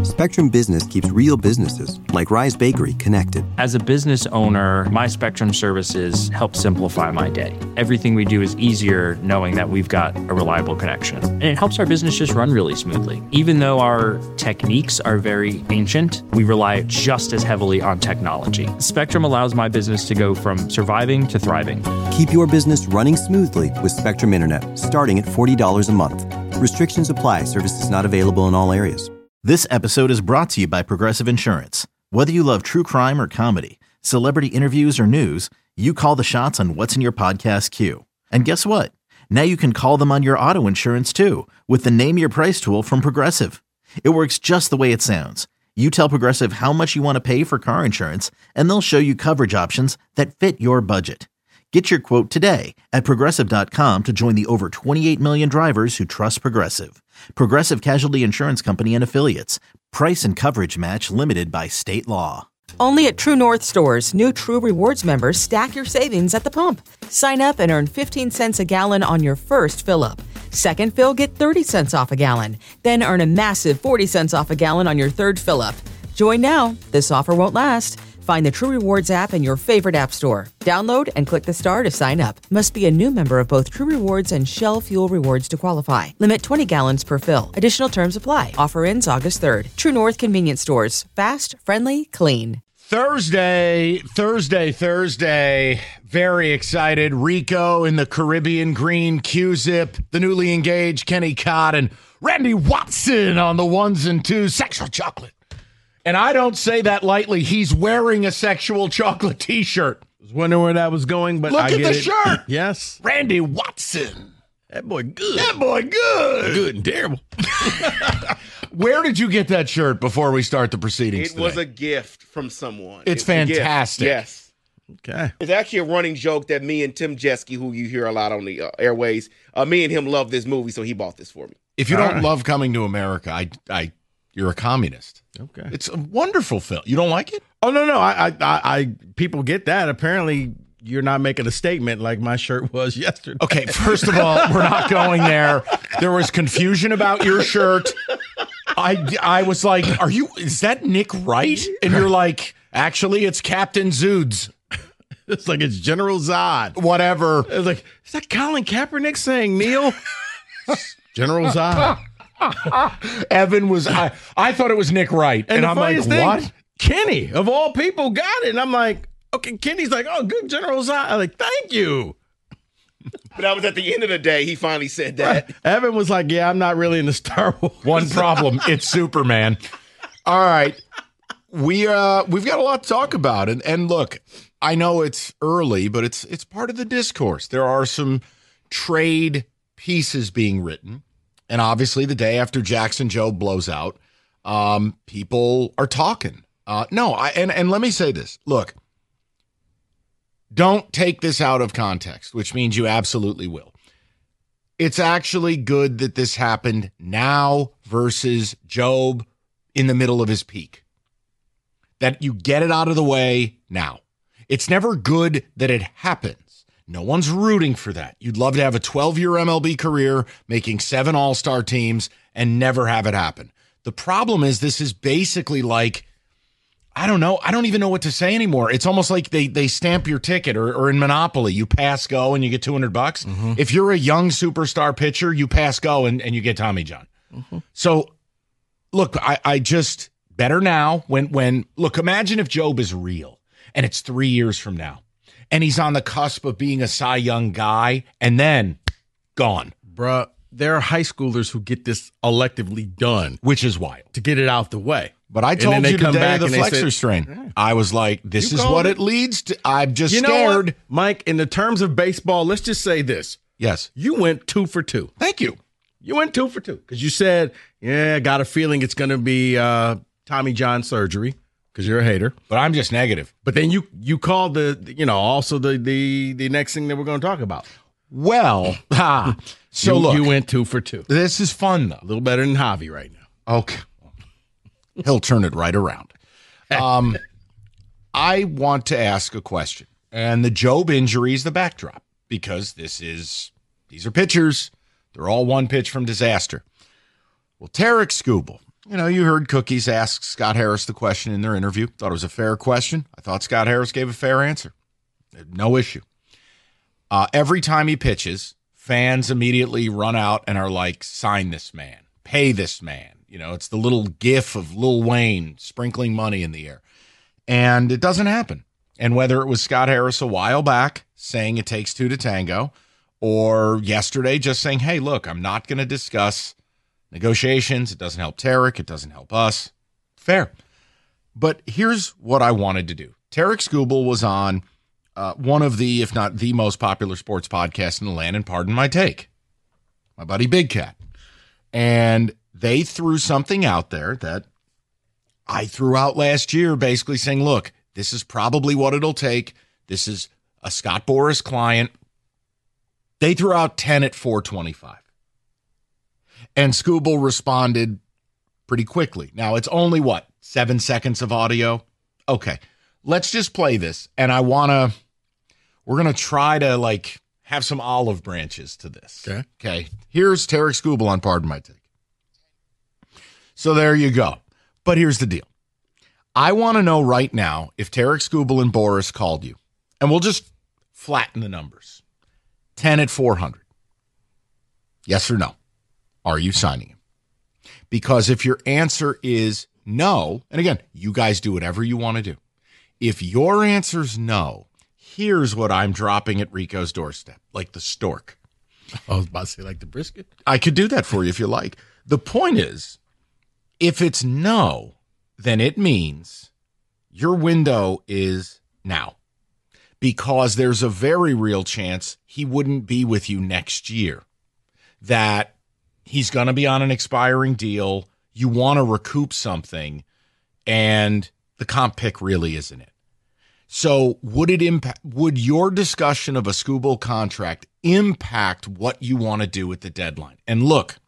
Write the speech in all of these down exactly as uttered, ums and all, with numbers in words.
Spectrum Business keeps real businesses, like Rise Bakery, connected. As a business owner, my Spectrum services help simplify my day. Everything we do is easier knowing that we've got a reliable connection. And it helps our business just run really smoothly. Even though our techniques are very ancient, we rely just as heavily on technology. Spectrum allows my business to go from surviving to thriving. Keep your business running smoothly with Spectrum Internet, starting at forty dollars a month. Restrictions apply. Services not available in all areas. This episode is brought to you by Progressive Insurance. Whether you love true crime or comedy, celebrity interviews or news, you call the shots on what's in your podcast queue. And guess what? Now you can call them on your auto insurance too with the Name Your Price tool from Progressive. It works just the way it sounds. You tell Progressive how much you want to pay for car insurance, and they'll show you coverage options that fit your budget. Get your quote today at Progressive dot com to join the over twenty-eight million drivers who trust Progressive. Progressive Casualty Insurance Company and Affiliates. Price and coverage match limited by state law. Only at True North stores, new True Rewards members stack your savings at the pump. Sign up and earn fifteen cents a gallon on your first fill-up. Second fill, get thirty cents off a gallon. Then earn a massive forty cents off a gallon on your third fill-up. Join now. This offer won't last. Find the True Rewards app in your favorite app store. Download and click the star to sign up. Must be a new member of both True Rewards and Shell Fuel Rewards to qualify. Limit twenty gallons per fill. Additional terms apply. Offer ends August third. True North Convenience Stores. Fast, friendly, clean. Thursday, Thursday, Thursday. Very excited. Rico in the Caribbean green Q-Zip. The newly engaged Kenny Cott and Randy Watson on the ones and twos. Sexual chocolate. And I don't say that lightly. He's wearing a sexual chocolate T-shirt. I was wondering where that was going, but Look I at get the it. shirt. Yes. Randy Watson. That boy good. That boy good. Good and terrible. Where did you get that shirt before we start the proceedings It today? was a gift from someone. It's It's a gift. fantastic. Yes. Okay. It's actually a running joke that me and Tim Jeske, who you hear a lot on the uh, airways, uh, me and him love this movie, so he bought this for me. If you All don't right. love Coming to America, I, I, you're a communist. Okay. It's a wonderful film. You don't like it? Oh no, no. I, I, I, I people get that. Apparently, you're not making a statement like my shirt was yesterday. Okay, first of all, we're not going there. There was confusion about your shirt. I, I was like, are you, is that Nick Wright? And you're like, actually, it's Captain Zoods. It's like it's General Zod. Whatever. It's like, is that Colin Kaepernick saying Neil? General Zod. Evan was, I, I thought it was Nick Wright. And, And, the I'm like, funniest thing, what? Kenny, of all people, got it. And I'm like, okay, Kenny's like, oh, good General Zod. I'm like, thank you. But that was at the end of the day, he finally said that. Evan was like, yeah, I'm not really into Star Wars. One problem, it's Superman. All right. We uh we've got a lot to talk about. And and look, I know it's early, but it's it's part of the discourse. There are some trade pieces being written. And obviously the day after Jackson Joe blows out, um, people are talking. Uh no, I and, and let me say this. Look, don't take this out of context, which means you absolutely will. It's actually good that this happened now versus Job in the middle of his peak. That you get it out of the way now. It's never good that it happens. No one's rooting for that. You'd love to have a twelve-year M L B career, making seven all-star teams, and never have it happen. The problem is this is basically like, I don't know. I don't even know what to say anymore. It's almost like they they stamp your ticket, or, or in Monopoly, you pass go and you get two hundred bucks. Mm-hmm. If you're a young superstar pitcher, you pass go and, and you get Tommy John. Mm-hmm. So, look, I, I just, better now when, when, look, imagine if Job is real and it's three years from now and he's on the cusp of being a Cy Young guy and then gone. Bruh, there are high schoolers who get this electively done. Which is wild. To get it out the way. But I And told then they you come today back the and they flexor said- strain. I was like, this You is called what it? it leads to. I'm just You know scared. what, Mike, in the terms of baseball, let's just say this. Yes. You went two for two. Thank you. You went two for two. Because you said, yeah, I got a feeling it's going to be uh, Tommy John surgery because you're a hater. But I'm just negative. But then you you called the, you know, also the the the next thing that we're going to talk about. Well, ha. So you, look. you went two for two. This is fun, though. A little better than Javi right now. Okay. He'll turn it right around. Um, I want to ask a question. And the Job injury is the backdrop because this is, these are pitchers. They're all one pitch from disaster. Well, Tarek Skubal, You know, you heard Cookies ask Scott Harris the question in their interview. Thought it was a fair question. I thought Scott Harris gave a fair answer. No issue. Uh, every time he pitches, fans immediately run out and are like, sign this man, pay this man. You know, it's the little gif of Lil Wayne sprinkling money in the air. And it doesn't happen. And whether it was Scott Harris a while back saying it takes two to tango, or yesterday just saying, hey, look, I'm not going to discuss negotiations. It doesn't help Tarek. It doesn't help us. Fair. But here's what I wanted to do. Tarek Skubal was on uh, one of the, if not the most popular sports podcast in the land, and pardon my take, my buddy Big Cat. And they threw something out there that I threw out last year, basically saying, look, this is probably what it'll take. This is a Scott Boras client. They threw out ten at four twenty-five. And Skubal responded pretty quickly. Now, it's only, what, seven seconds of audio? Okay, let's just play this. And I want to, we're going to try to, like, have some olive branches to this. Okay. Okay, here's Tarek Skubal on Pardon My Take. So there you go. But here's the deal. I want to know right now if Tarek Skubal and Boras called you. And we'll just flatten the numbers. ten at four hundred. Yes or no? Are you signing him? Because if your answer is no, and again, you guys do whatever you want to do. If your answer's no, here's what I'm dropping at Rico's doorstep, like the stork. I was about to say like the brisket. I could do that for you if you like. The point is, if it's no, then it means your window is now. Because there's a very real chance he wouldn't be with you next year. That he's going to be on an expiring deal. You want to recoup something, and the comp pick really isn't it. So would it impact? Would your discussion of a Skubal contract impact what you want to do at the deadline? And look,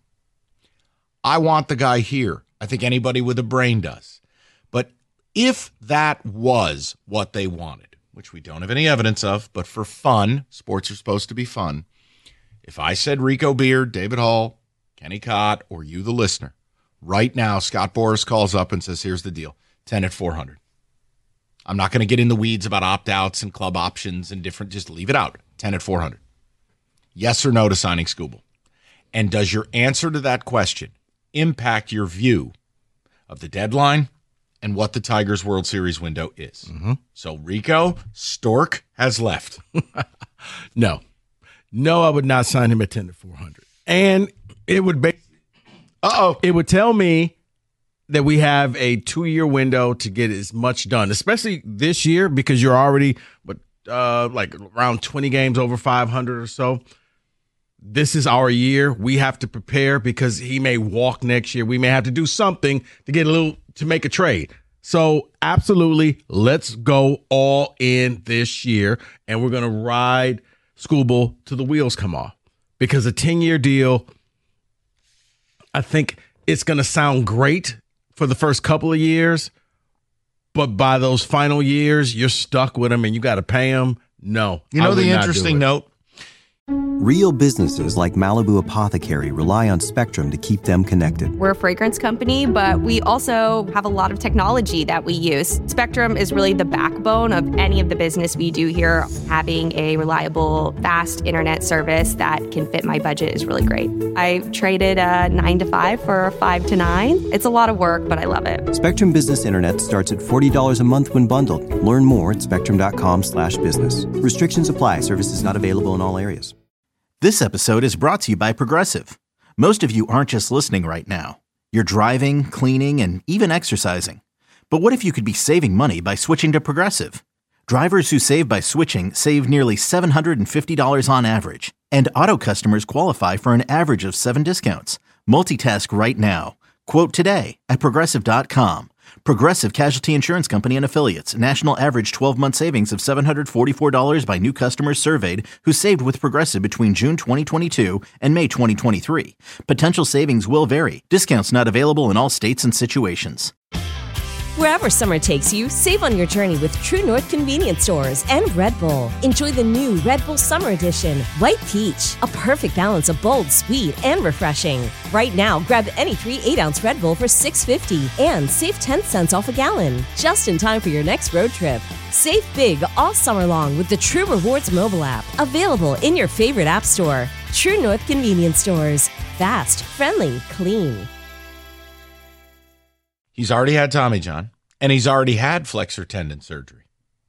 I want the guy here. I think anybody with a brain does. But if that was what they wanted, which we don't have any evidence of, but for fun, sports are supposed to be fun. If I said Rico Beard, David Hall, Kenny Cott, or you, the listener, right now, Scott Boras calls up and says, here's the deal, ten at four hundred. I'm not going to get in the weeds about opt-outs and club options and different, just leave it out, ten at four hundred. Yes or no to signing Skubal? And does your answer to that question impact your view of the deadline and what the Tigers World Series window is? Mm-hmm. So Rico, Stork has left. No. No, I would not sign him at ten to four hundred. And it would be, uh-oh, it would tell me that we have a two-year window to get as much done, especially this year, because you're already but uh, like around twenty games over five hundred or so. This is our year. We have to prepare because he may walk next year. We may have to do something to get a little, to make a trade. So absolutely, let's go all in this year, and we're going to ride Skubal till the wheels come off, because a ten-year deal, I think it's going to sound great for the first couple of years, but by those final years, you're stuck with him and you got to pay him. No. You know the interesting note? Real businesses like Malibu Apothecary rely on Spectrum to keep them connected. We're a fragrance company, but we also have a lot of technology that we use. Spectrum is really the backbone of any of the business we do here. Having a reliable, fast internet service that can fit my budget is really great. I traded a nine to five for a five to nine. It's a lot of work, but I love it. Spectrum Business Internet starts at forty dollars a month when bundled. Learn more at spectrum.com slash business. Restrictions apply. Services not available in all areas. This episode is brought to you by Progressive. Most of you aren't just listening right now. You're driving, cleaning, and even exercising. But what if you could be saving money by switching to Progressive? Drivers who save by switching save nearly seven hundred fifty dollars on average. And auto customers qualify for an average of seven discounts. Multitask right now. Quote today at Progressive dot com. Progressive Casualty Insurance Company and Affiliates. National average twelve-month savings of seven hundred forty-four dollars by new customers surveyed who saved with Progressive between June twenty twenty-two and May twenty twenty-three. Potential savings will vary. Discounts not available in all states and situations. Wherever summer takes you, save on your journey with True North convenience stores and Red Bull. Enjoy the new Red Bull Summer Edition, White Peach, a perfect balance of bold, sweet, and refreshing. Right now, grab any three eight-ounce Red Bull for six dollars and fifty cents and save ten cents off a gallon, just in time for your next road trip. Save big all summer long with the True Rewards mobile app, available in your favorite app store. True North convenience stores. Fast, friendly, clean. He's already had Tommy John, and he's already had flexor tendon surgery.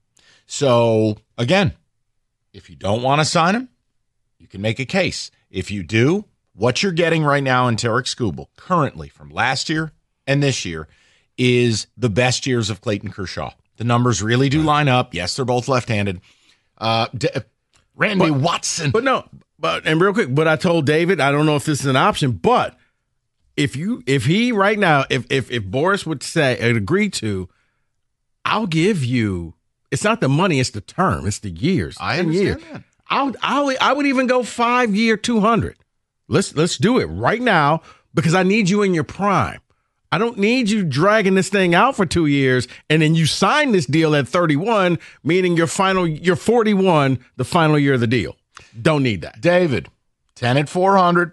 So, again, if you don't want to sign him, you can make a case. If you do, what you're getting right now in Tarek Skubal, currently from last year and this year, is the best years of Clayton Kershaw. The numbers really do line up. Yes, they're both left-handed. Uh, D- Randy but, Watson. But no, but and real quick, but I told David, I don't know if this is an option, but if you if he right now, if if if Boris would say and agree to, I'll give you. It's not the money, it's the term, it's the years. I understand years. that. I'll I'll I would even go five year two hundred. Let's let's do it right now because I need you in your prime. I don't need you dragging this thing out for two years and then you sign this deal at thirty-one, meaning your final, you're forty-one, the final year of the deal. Don't need that. David, ten at four hundred.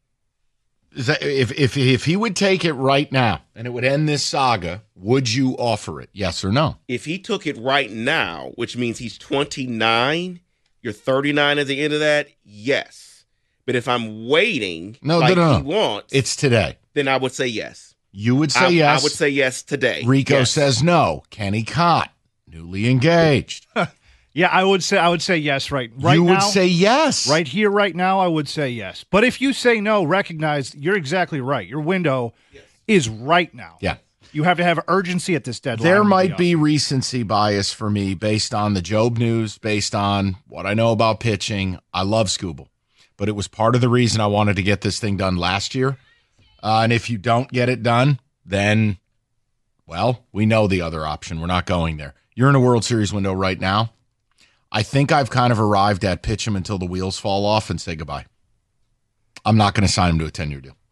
Is that, if, if, if he would take it right now and it would end this saga, would you offer it? Yes or no? If he took it right now, which means he's twenty-nine, you're thirty-nine at the end of that, yes. But if I'm waiting no, like no, no, he wants, it's today. Then I would say yes. You would say I, yes. I would say yes today. Rico yes. says no. Kenny Cott, newly engaged. Yeah, I would say I would say yes right right you now. You would say yes. Right here, right now, I would say yes. But if you say no, recognize you're exactly right. Your window yes. is right now. Yeah. You have to have urgency at this deadline. There might be recency bias for me based on the Job news, based on what I know about pitching. I love Skubal, but it was part of the reason I wanted to get this thing done last year. Uh, and if you don't get it done, then, well, we know the other option. We're not going there. You're in a World Series window right now. I think I've kind of arrived at pitch him until the wheels fall off and say goodbye. I'm not going to sign him to a ten-year deal.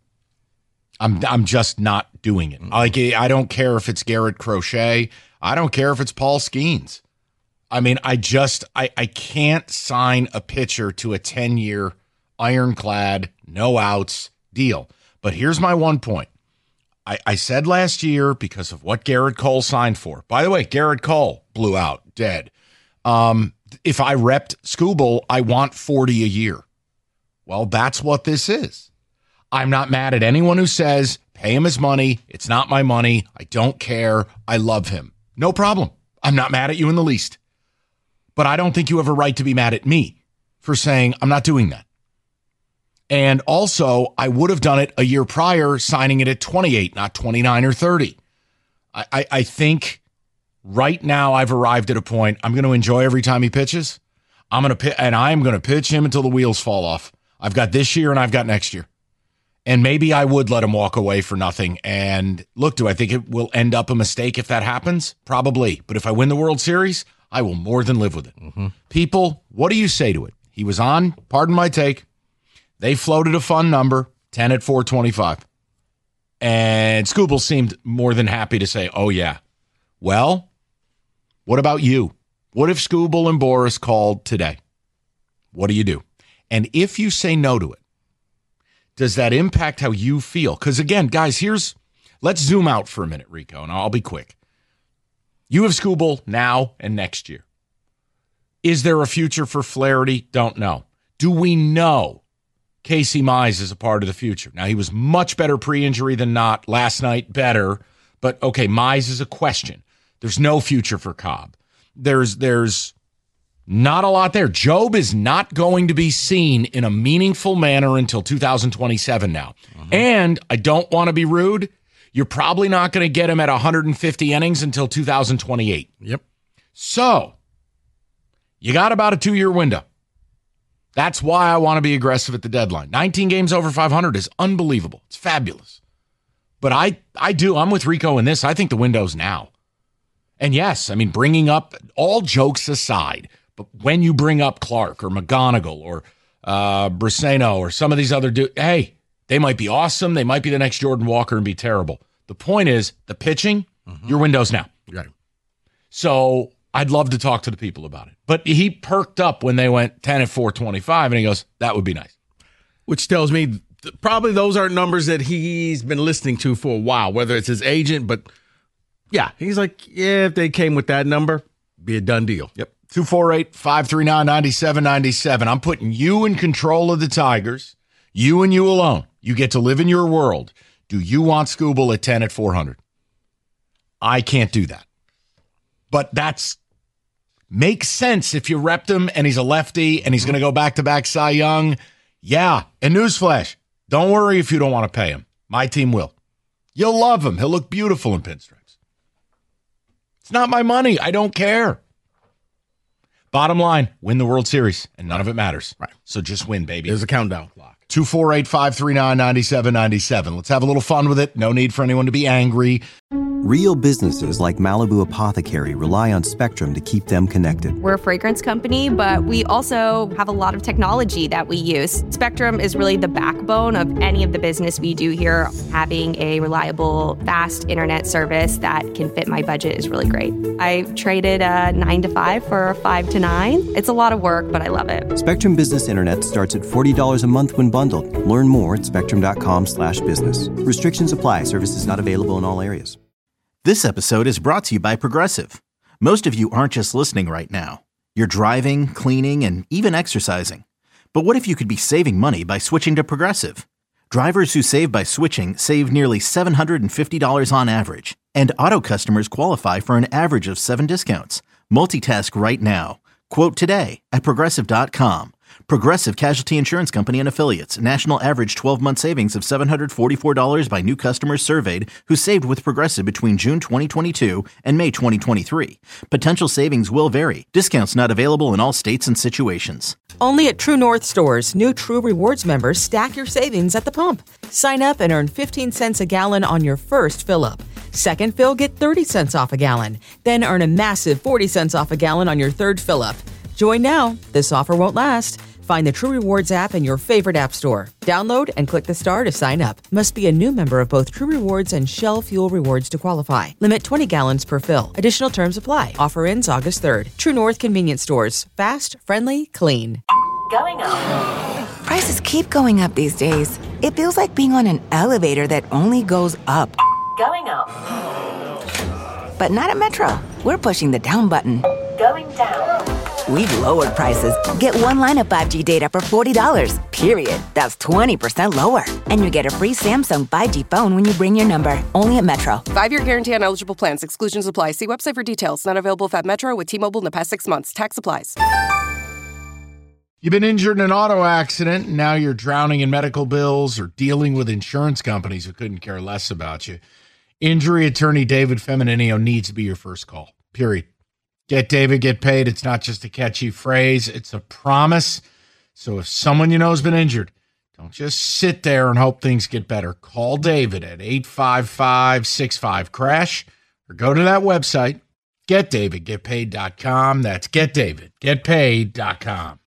I'm I'm just not doing it. Like, I don't care if it's Garrett Crochet. I don't care if it's Paul Skeens. I mean, I just I, I can't sign a pitcher to a ten-year ironclad, no outs deal. But here's my one point. I, I said last year, because of what Garrett Cole signed for. By the way, Garrett Cole blew out, dead. Um, if I repped Skubal, I want forty a year. Well, that's what this is. I'm not mad at anyone who says, pay him his money. It's not my money. I don't care. I love him. No problem. I'm not mad at you in the least. But I don't think you have a right to be mad at me for saying I'm not doing that. And also, I would have done it a year prior, signing it at twenty-eight, not twenty-nine or thirty. I, I, I think right now I've arrived at a point. I'm going to enjoy every time he pitches. I'm going to and I'm going to pitch him until the wheels fall off. I've got this year and I've got next year. And maybe I would let him walk away for nothing. And look, do I think it will end up a mistake if that happens? Probably. But if I win the World Series, I will more than live with it. Mm-hmm. People, what do you say to it? He was on, pardon my take. They floated a fun number, ten at four twenty-five. And Skubal seemed more than happy to say, oh, yeah. Well, what about you? What if Skubal and Boris called today? What do you do? And if you say no to it, does that impact how you feel? Because, again, guys, here's – let's zoom out for a minute, Rico, and I'll be quick. You have Skubal now and next year. Is there a future for Flaherty? Don't know. Do we know Casey Mize is a part of the future? Now, he was much better pre-injury than not. Last night, better. But, okay, Mize is a question. There's no future for Cobb. There's there's not a lot there. Job is not going to be seen in a meaningful manner until two thousand twenty-seven now. Mm-hmm. And I don't want to be rude. You're probably not going to get him at one hundred fifty innings until two thousand twenty-eight. Yep. So, you got about a two-year window. That's why I want to be aggressive at the deadline. nineteen games over five hundred is unbelievable. It's fabulous. But I, I do. I'm with Rico in this. I think the window's now. And yes, I mean, bringing up, all jokes aside, but when you bring up Clark or McGonigal or uh, Briseno or some of these other dudes, hey, they might be awesome. They might be the next Jordan Walker and be terrible. The point is, the pitching, Mm-hmm. Your window's now. Right. So I'd love to talk to the people about it. But he perked up when they went ten at four twenty-five, and he goes, that would be nice. Which tells me th- probably those aren't numbers that he's been listening to for a while, whether it's his agent. But, yeah, he's like, yeah, if they came with that number, be a done deal. Yep. two four eight, five three nine, nine seven nine seven. I'm putting you in control of the Tigers. You and you alone. You get to live in your world. Do you want Skubal at ten at four hundred? I can't do that. But that's makes sense if you repped him and he's a lefty and he's going to go back-to-back Cy Young. Yeah. And newsflash, don't worry if you don't want to pay him. My team will. You'll love him. He'll look beautiful in pinstripes. It's not my money. I don't care. Bottom line, win the World Series, and none of it matters. Right. So just win, baby. There's a countdown clock. two four eight, five three nine, nine seven nine seven. Let's have a little fun with it. No need for anyone to be angry. Real businesses like Malibu Apothecary rely on Spectrum to keep them connected. We're a fragrance company, but we also have a lot of technology that we use. Spectrum is really the backbone of any of the business we do here. Having a reliable, fast internet service that can fit my budget is really great. I traded a nine to five for a five to nine. It's a lot of work, but I love it. Spectrum Business Internet starts at forty dollars a month when bundled. Learn more at spectrum.com slash business. Restrictions apply. Services not available in all areas. This episode is brought to you by Progressive. Most of you aren't just listening right now. You're driving, cleaning, and even exercising. But what if you could be saving money by switching to Progressive? Drivers who save by switching save nearly seven hundred fifty dollars on average. And auto customers qualify for an average of seven discounts. Multitask right now. Quote today at Progressive dot com. Progressive Casualty Insurance Company and Affiliates. National average twelve-month savings of seven hundred forty-four dollars by new customers surveyed who saved with Progressive between June twenty twenty-two and May twenty twenty-three. Potential savings will vary. Discounts not available in all states and situations. Only at True North stores, new True Rewards members stack your savings at the pump. Sign up and earn fifteen cents a gallon on your first fill-up. Second fill, get thirty cents off a gallon. Then earn a massive forty cents off a gallon on your third fill-up. Join now. This offer won't last. Find the True Rewards app in your favorite app store. Download and click the star to sign up. Must be a new member of both True Rewards and Shell Fuel Rewards to qualify. Limit twenty gallons per fill. Additional terms apply. Offer ends August third. True North Convenience Stores. Fast, friendly, clean. Going up. Prices keep going up these days. It feels like being on an elevator that only goes up. Going up. But not at Metro. We're pushing the down button. Going down. We've lowered prices. Get one line of five G data for forty dollars, period. That's twenty percent lower. And you get a free Samsung five G phone when you bring your number. Only at Metro. Five-year guarantee on eligible plans. Exclusions apply. See website for details. Not available at Metro with T-Mobile in the past six months. Tax applies. You've been injured in an auto accident, and now you're drowning in medical bills or dealing with insurance companies who couldn't care less about you. Injury attorney David Femininio needs to be your first call, period. Get David, get paid. It's not just a catchy phrase. It's a promise. So if someone you know has been injured, don't just sit there and hope things get better. Call David at eight five five, six five, crash or go to that website, get david get paid dot com. That's get david get paid dot com.